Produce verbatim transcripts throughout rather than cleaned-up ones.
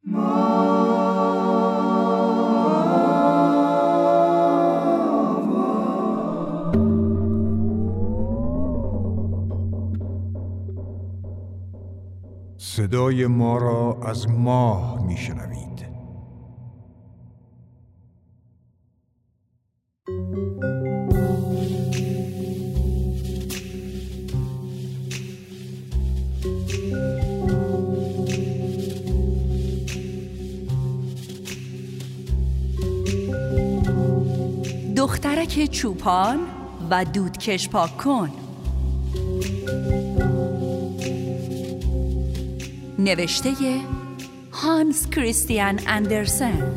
صدای ما را از ماه میشنوید. دخترک چوپان و دودکش پاک کن. نوشته هانس کریستیان اندرسن.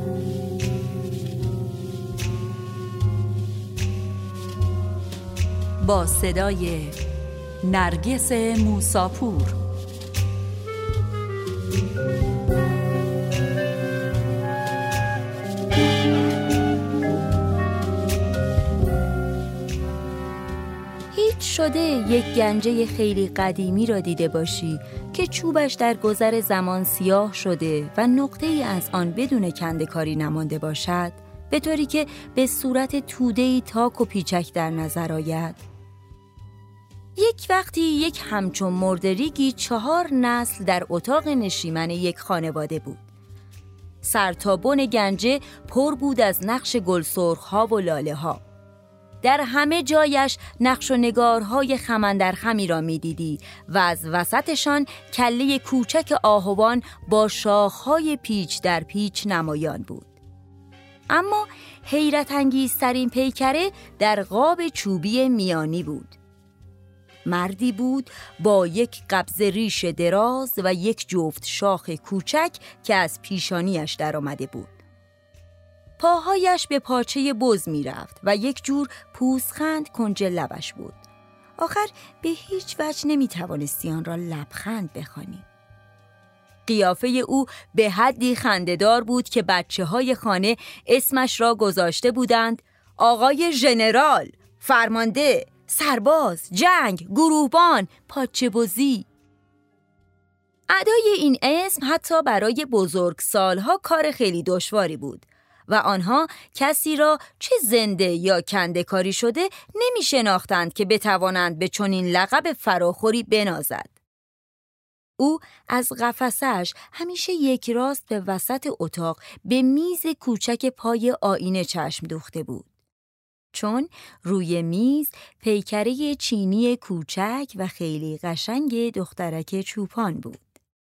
با صدای نرگس موساپور. شده یک گنجه خیلی قدیمی را دیده باشی که چوبش در گذر زمان سیاه شده و نقطه‌ای از آن بدون کنده‌کاری نمانده باشد، به طوری که به صورت توده‌ای تاک و پیچک در نظر آید. یک وقتی یک همچون مردریگی چهار نسل در اتاق نشیمن یک خانواده بود. سر تا بن گنجه پر بود از نقش گلسرخ‌ها و لاله‌ها. در همه جایش نقش و نگارهای خمندرخمی را می دیدی و از وسطشان کله کوچک آهوان با شاخهای پیچ در پیچ نمایان بود. اما حیرت انگیزترین پیکره در قاب چوبی میانی بود. مردی بود با یک قبض ریش دراز و یک جفت شاخ کوچک که از پیشانیش در آمده بود. پاهایش به پاچه بز می رفت و یک جور پوزخند کنج لبش بود. آخر به هیچ وجه نمی توانستی آن را لبخند بخوانی. قیافه او به حدی خنده‌دار بود که بچه های خانه اسمش را گذاشته بودند آقای ژنرال، فرمانده، سرباز، جنگ، گروهبان، پاچه بزی. ادای این اسم حتی برای بزرگسالها کار خیلی دشواری بود و آنها کسی را چه زنده یا کنده کاری شده نمی شناختند که بتوانند به چنین لقب فراخوری بنازد. او از قفسه‌اش همیشه یک راست به وسط اتاق به میز کوچک پای آینه چشم دوخته بود. چون روی میز پیکره چینی کوچک و خیلی قشنگ دخترک چوپان بود.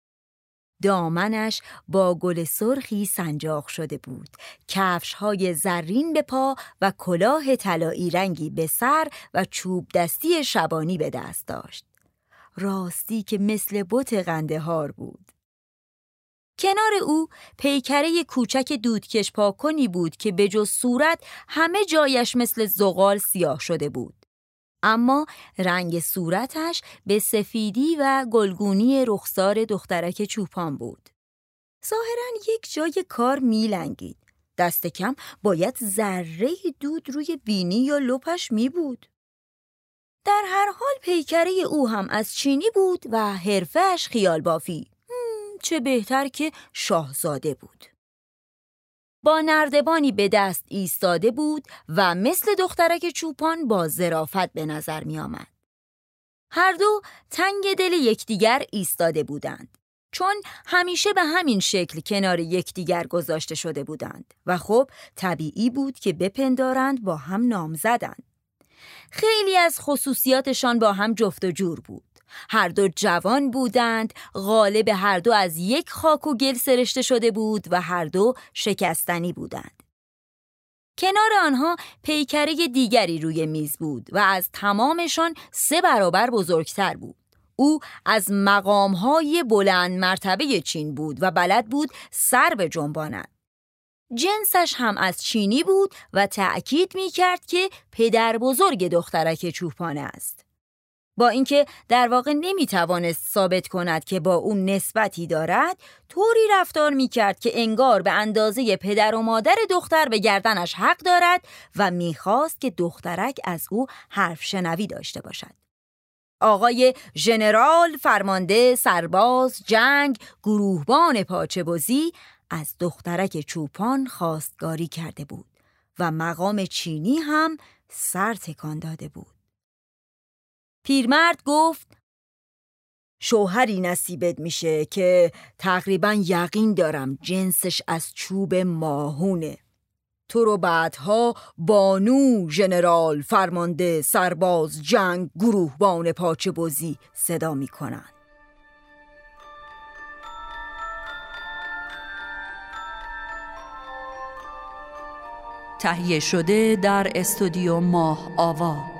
دامنش با گل سرخی سنجاق شده بود، کفش‌های زرین به پا و کلاه طلایی رنگی به سر و چوب دستی شبانی به دست داشت. راستی که مثل بت قندهار بود. کنار او پیکره کوچک دودکش پاک کنی بود که به جز صورت همه جایش مثل زغال سیاه شده بود. اما رنگ صورتش به سفیدی و گلگونی رخسار دخترک چوپان بود. ظاهراً یک جای کار میلنگید. دست کم باید ذره دود روی بینی یا لپش می بود. در هر حال پیکره او هم از چینی بود و حرفه‌اش خیال بافی. چه بهتر که شاهزاده بود. با نردبانی به دست ایستاده بود و مثل دخترک چوپان با ظرافت به نظر می آمد. هر دو تنگ دل یکدیگر ایستاده بودند، چون همیشه به همین شکل کنار یکدیگر گذاشته شده بودند و خب طبیعی بود که بپندارند با هم نام زدند. خیلی از خصوصیاتشان با هم جفت و جور بود. هر دو جوان بودند، غالب هر دو از یک خاک و گل سرشته شده بود و هر دو شکستنی بودند. کنار آنها پیکره دیگری روی میز بود و از تمامشان سه برابر بزرگتر بود. او از مقامهای بلند مرتبه چین بود و بلد بود سر به جنباند. جنسش هم از چینی بود و تأکید می کرد که پدر بزرگ دخترک چوپان است. با اینکه در واقع نمی توانست ثابت کند که با اون نسبتی دارد، طوری رفتار می کرد که انگار به اندازه پدر و مادر دختر به گردنش حق دارد و می خواست که دخترک از او حرف شنوی داشته باشد. آقای ژنرال، فرمانده، سرباز، جنگ، گروهبان پاچه بزی از دخترک چوپان خواستگاری کرده بود و مقام چینی هم سر تکان داده بود. پیرمرد گفت شوهری نصیبت میشه که تقریباً یقین دارم جنسش از چوب ماهونه. تو رو بعدها بانو، ژنرال، فرمانده، سرباز، جنگ، گروهبان پاچه بازی صدا میکنن. تهیه شده در استودیو ماه آوا.